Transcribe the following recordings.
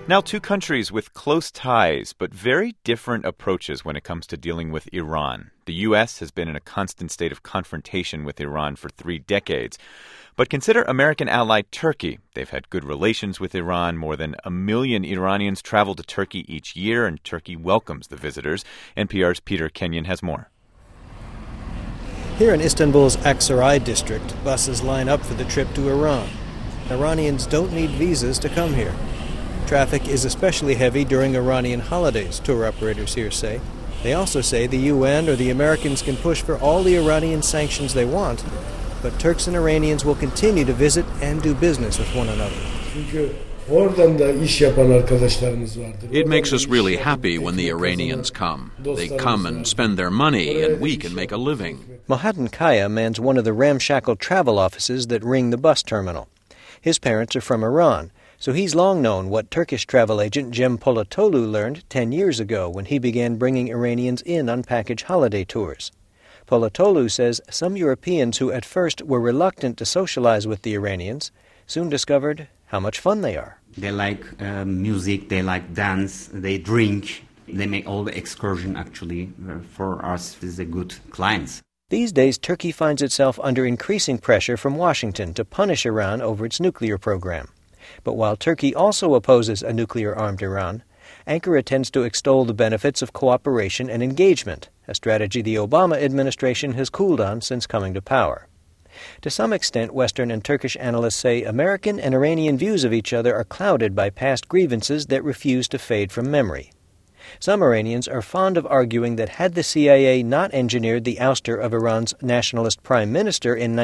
Now, two countries with close ties, but very different approaches when it comes to dealing with Iran. The U.S. has been in a constant state of confrontation with Iran for 3 decades. But consider American ally Turkey. They've had good relations with Iran. More than 1 million Iranians travel to Turkey each year, and Turkey welcomes the visitors. NPR's Peter Kenyon has more. Here in Istanbul's Aksaray district, buses line up for the trip to Iran. Iranians don't need visas to come here. Traffic is especially heavy during Iranian holidays, tour operators here say. They also say the UN or the Americans can push for all the Iranian sanctions they want, but Turks and Iranians will continue to visit and do business with one another. It makes us really happy when the Iranians come. They come and spend their money, and we can make a living. Mohaddin Kaya mans one of the ramshackle travel offices that ring the bus terminal. His parents are from Iran, so he's long known what Turkish travel agent Cem Polatolu learned 10 years ago when he began bringing Iranians in on package holiday tours. Polatolu says some Europeans who at first were reluctant to socialize with the Iranians soon discovered how much fun they are. They like music, they like dance, they drink. They make all the excursion, actually, for us as a good clients. These days, Turkey finds itself under increasing pressure from Washington to punish Iran over its nuclear program. But while Turkey also opposes a nuclear-armed Iran, Ankara tends to extol the benefits of cooperation and engagement, a strategy the Obama administration has cooled on since coming to power. To some extent, Western and Turkish analysts say American and Iranian views of each other are clouded by past grievances that refuse to fade from memory. Some Iranians are fond of arguing that had the CIA not engineered the ouster of Iran's nationalist prime minister in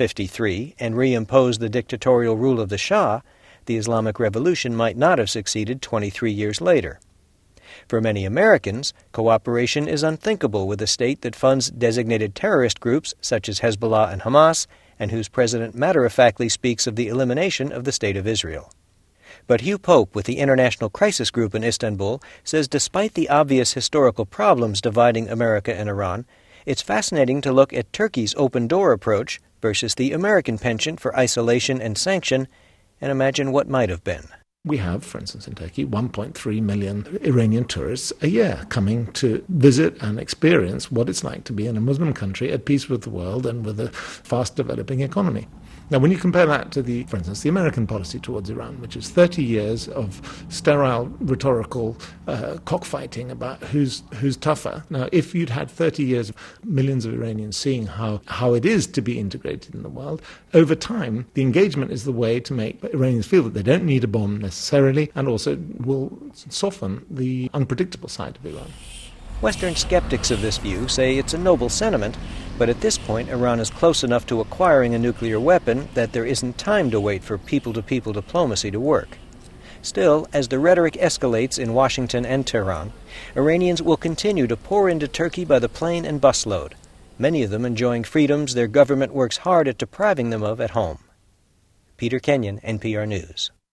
1953 and reimposed the dictatorial rule of the Shah, the Islamic Revolution might not have succeeded 23 years later. For many Americans, cooperation is unthinkable with a state that funds designated terrorist groups such as Hezbollah and Hamas, and whose president matter-of-factly speaks of the elimination of the State of Israel. But Hugh Pope with the International Crisis Group in Istanbul says despite the obvious historical problems dividing America and Iran, it's fascinating to look at Turkey's open-door approach versus the American penchant for isolation and sanction and imagine what might have been. We have, for instance, in Turkey, 1.3 million Iranian tourists a year coming to visit and experience what it's like to be in a Muslim country at peace with the world and with a fast-developing economy. Now, when you compare that to, for instance, the American policy towards Iran, which is 30 years of sterile rhetorical cockfighting about who's tougher. Now, if you'd had 30 years of millions of Iranians seeing how it is to be integrated in the world, over time, the engagement is the way to make Iranians feel that they don't need a bomb necessarily, and also will soften the unpredictable side of Iran. Western skeptics of this view say it's a noble sentiment, but at this point Iran is close enough to acquiring a nuclear weapon that there isn't time to wait for people-to-people diplomacy to work. Still, as the rhetoric escalates in Washington and Tehran, Iranians will continue to pour into Turkey by the plane and busload, many of them enjoying freedoms their government works hard at depriving them of at home. Peter Kenyon, NPR News.